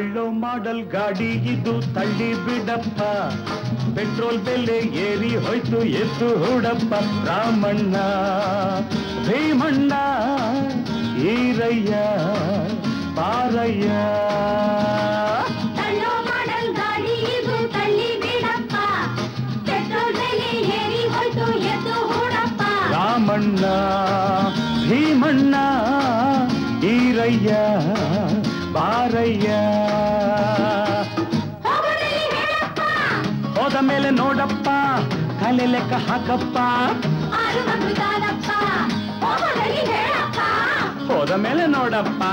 ತಳ್ಳೋ ಮಾಡಲ್ ಗಾಡಿ ಇದು ತಳ್ಳಿ ಬಿಡಪ್ಪ, ಪೆಟ್ರೋಲ್ ಬೆಲೆ ಏರಿ ಹೋಯ್ತು ಎದ್ದು ಹೂಡಪ್ಪ. ರಾಮಣ್ಣ ಭೀಮಣ್ಣ ಈರಯ್ಯ ಪಾರಯ್ಯ. ತಳ್ಳೋ ಮಾಡಲ್ ಗಾಡಿ ಇದು ತಳ್ಳಿ ಬಿಡಪ್ಪ, ಪೆಟ್ರೋಲ್ ಬೆಲೆ ಏರಿ ಹೋಯ್ತು ಎದ್ದು ಹೂಡಪ್ಪ. ರಾಮಣ್ಣ ಭೀಮಣ್ಣ ಈರಯ್ಯ ಬಾರಯ್ಯ. ಹೋದ ಮೇಲೆ ನೋಡಪ್ಪ, ಕಲೆ ಲೆಕ್ಕ ಹಾಕಪ್ಪ. ಹೋದ ಮೇಲೆ ನೋಡಪ್ಪ,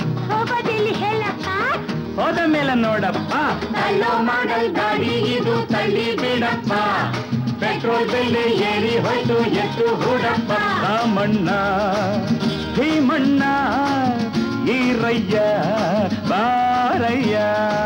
ಹೋದ ಮೇಲೆ ನೋಡಪ್ಪ. ತಳ್ಳೋ ಮಾಡಲ್ ಗಾಡಿ ಇದು ತಳ್ಳಿ ಬಿಡಪ್ಪ, ಪೆಟ್ರೋಲ್ ಬೆಲೆ ಏರಿ ಹೋಯ್ತು ಎದ್ದು ಹೂಡಪ್ಪ. ರಾಮಣ್ಣ ಭೀಮಣ್ಣ ಈರಯ್ಯ ಬಾರಯ್ಯ.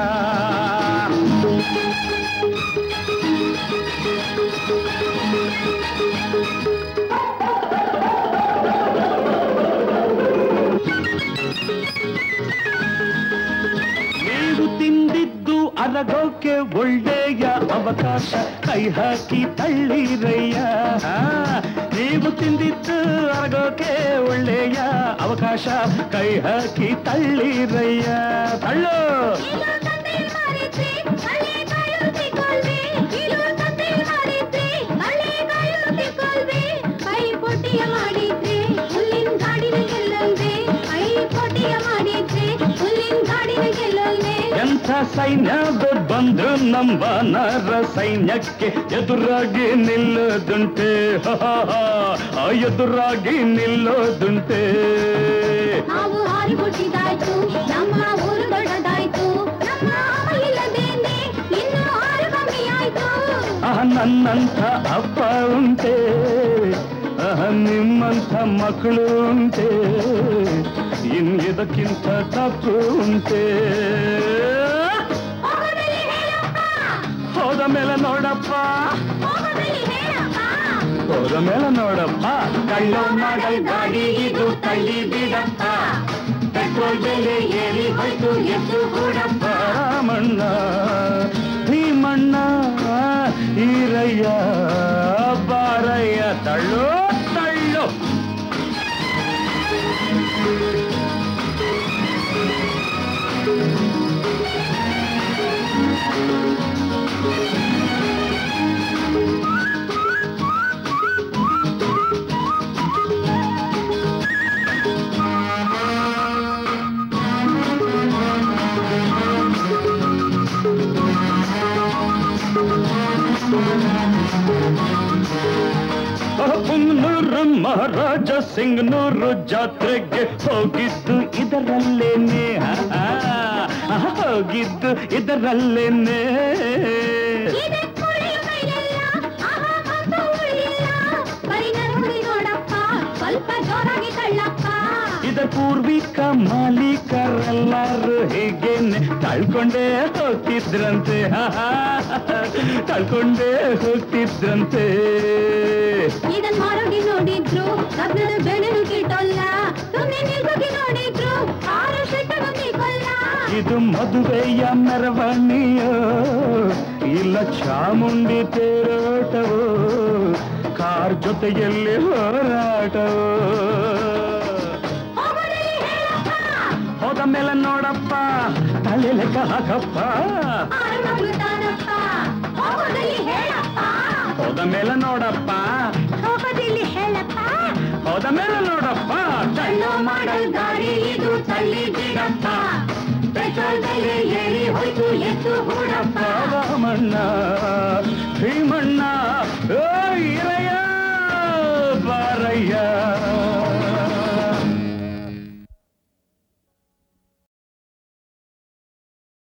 ನೀವು ತಿಂದಿದ್ದು ಅರಗೋಕೆ ಒಳ್ಳೆಯ ಅವಕಾಶ, ಕೈ ಹಾಕಿ ತಳ್ಳಿರಯ್ಯ. ನೀವು ತಿಂದಿದ್ದು ಅರಗೋಕೆ ಒಳ್ಳೆಯ ಅವಕಾಶ, ಕೈ ಹಾಕಿ ತಳ್ಳಿರಯ್ಯ. ತಳ್ಳು ಎಂಥ ಸೈನ್ಯದ ಬಂದ್ರು ನಮ್ಮ ನರ ಸೈನ್ಯಕ್ಕೆ ಎದುರಾಗಿ ನಿಲ್ಲೋದುಂಟೆ, ಎದುರಾಗಿ ನಿಲ್ಲೋದುಂಟೆ. ನಾವು ಹಾರಿ ಹುಟ್ಟಿದಾಯ್ತು, ನಮ್ಮ ಊರು ದೊಡ್ಡದಾಯ್ತು, ನಮ್ಮ ಇಲ್ಲದೇನೆ ಇನ್ನು ಹಾರು ಕಮ್ಮಿ ಆಯ್ತು. ನನ್ನಂಥ ಅಪ್ಪ ಉಂಟೆ, ನಿಮ್ಮಂಥ ಮಕ್ಕಳು ಉಂಟೆ, ಇನ್ನಿದಕ್ಕಿಂತ ತಪ್ಪು ಉಂಟೆ. ಹೋದ ಮೇಲೆ ನೋಡಪ್ಪ, ಹೋದ ಮೇಲೆ ನೋಡಪ್ಪ. ಕಳ್ಳೋ ಮಾಡಲ್ ಗಾಡಿ ಇದು ತಳ್ಳಿ ಬಿಡಪ್ಪ, ಪೆಟ್ರೋಲ್ ಬೆಲೆ ಏರಿ ಹೋಯ್ತು ಎದ್ದು ಹೂಡಪ್ಪ. ರಾಮಣ್ಣ ಭೀಮಣ್ಣ ಈರಯ್ಯ ಬಾರಯ್ಯ. ತಳ್ಳು ತಳ್ಳು ಪುಂಗ್ನೂರು ಮಹಾರಾಜ ಸಿಂಗ್ನೂರು ಜಾತ್ರೆಗೆ ಹೋಗಿದ್ದು ಇದರಲ್ಲೇನೆ, ಹೋಗಿದ್ದು ಇದರಲ್ಲೇನೆ. ಸ್ವಲ್ಪ ಜೋರಾಗಿ ತಳ್ಳಪ್ಪ. ಇದ ಪೂರ್ವಿಕ ಮಾಲೀಕರೆಲ್ಲರೂ ಹೀಗೇನೆ ತಳ್ಕೊಂಡೇ ಹೋಗ್ತಿದ್ರಂತೆ, ತಳ್ಕೊಂಡೇ ಹೋಗ್ತಿದ್ರಂತೆ. ಇದನ್ ಮಾರೋಗಿ ನೋಡಿದ್ರು ಕಬ್ಬದ ಬೆಳೆನು ಕಿಟ್ಟಲ್ಲ, ಸುಮ್ಮನೆ ನಿಲ್ಗೋಗಿ ನೋಡಿದ್ರು ಆರು ಶೆಟ್ಟಗೊಂದಿ ಕೊಲ್ಲ. ಇದು ಮದುವೆಯ ಮೆರವಣಿಯೋ ಇಲ್ಲ ಚಾಮುಂಡಿ ತೇರೋಟವೋ, ಕಾರ್ ಜೊತೆಯಲ್ಲಿ ಹೋರಾಟವೋ. ಹೋದ ಮೇಲೆ ನೋಡಪ್ಪ, ತಲೆ ಲೆಕ್ಕ ಹಾಕಪ್ಪ. ಹೋದ ಮೇಲೆ ನೋಡಪ್ಪ, ಹೋದ ಮೇಲೆ ನೋಡಪ್ಪ. ತಳ್ಳೋ ಮಾಡಲ್ ಗಾಡಿ ಇದು ತಳ್ಳಿ ಬಿಡಪ್ಪ, ಪೆಟ್ರೋಲ್ ಬೆಲೆ ಏರಿ ಹೋಯ್ತು ಎದ್ದು ಹೂಡಪ್ಪ. ರಾಮಣ್ಣ ಭೀಮಣ್ಣ ಈರಯ್ಯ ಬಾರಯ್ಯ.